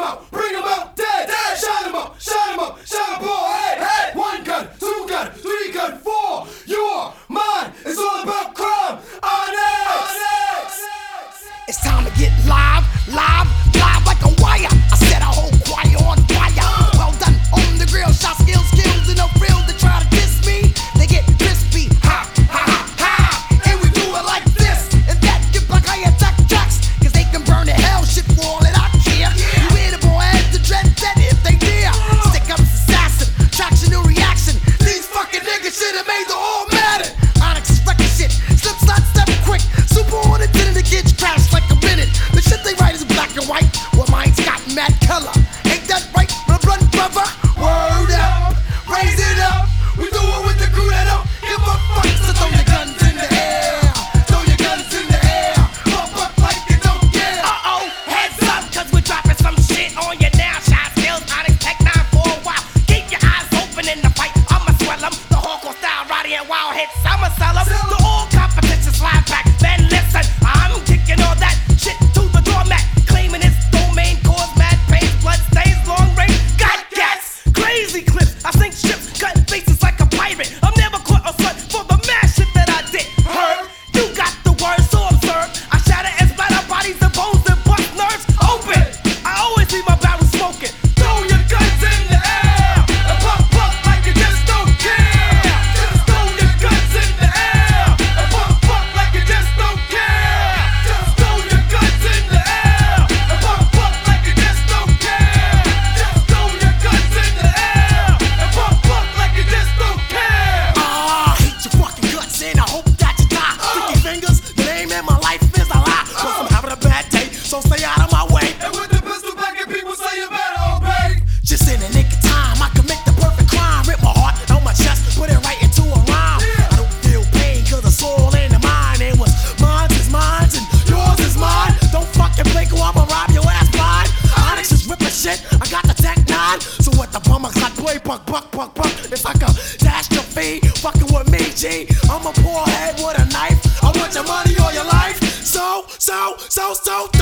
bring 'em out, dead. Shine 'em up, shine 'em up, shine 'em up, hey, hey. 1 gun, 2 gun, 3 gun, 4. Your mind is all about crime. Onyx. It's time to get live, live, live like a wire. I set a whole choir on fire. Well done on the grill, shot skills, in the field. They try to diss me, they get crispy. Ha, ha, ha, ha. And we do it like this and that. Get like I attack tracks, cause they can burn the hell shit for all that I care. You hear the boy head to dread that if they dare. Stick up assassin, traction to reaction. These fucking niggas should've made the whole matter. Onyx is wrecking shit, slip, slide, step quick. Super on it, till the kids crash like a minute. The shit they write is black and white, well mine's got mad color. Ain't that right, my blood brother? Word up, raise it up. We do it with the crew that don't give a fuck. So throw your guns in the air, throw your guns in the air. Pump up like you don't care. Uh-oh, heads up, cause we're dropping some shit on you now. Shot skills, Onyx Tech 9 for a while. Keep your eyes open in the fight, I'ma swell 'em. The hardcore style, Roddy and Wild hits, I'ma sell 'em. The all competition slide back, then listen. I'm kicking all that shit to the doormat. Claiming its domain, cause mad pain, blood stains, long range. Got gas, crazy clips. I sink ships, cutting faces like a pirate. I'm never caught a front for the mad shit that I did. Heard? You got the word, so observe. I shatter and splatter bodies and bones and bust nerves open. I always leave my barrel smoking. Throw your guns in the air and pump like you just don't care. Just throw your guns in the air and pump like you just don't care. Just throw your guns in the air and pump like you just don't care. Just throw your guns in the air and pump like you just don't care. I hate your fucking guts and I hope that you die. Sticky fingers, the name in my life is a lie. Cause I'm having a bad day, so stay out of my way. And with the pistol back and people say you better obey. Just in the nick of time, I commit the perfect crime. Rip my heart on my chest, put it right into a rhyme. I don't feel pain, cause the soul in the mind. And what's mine is mine, and yours is mine. Don't fucking blink or I'ma rob your ass blind. Onyx is ripping shit, I got the Tech 9. So what the bummer clock play, buck. It's like a dash your feet, fucking with me, G. I'm a poor head with a knife. I want your money or your life. So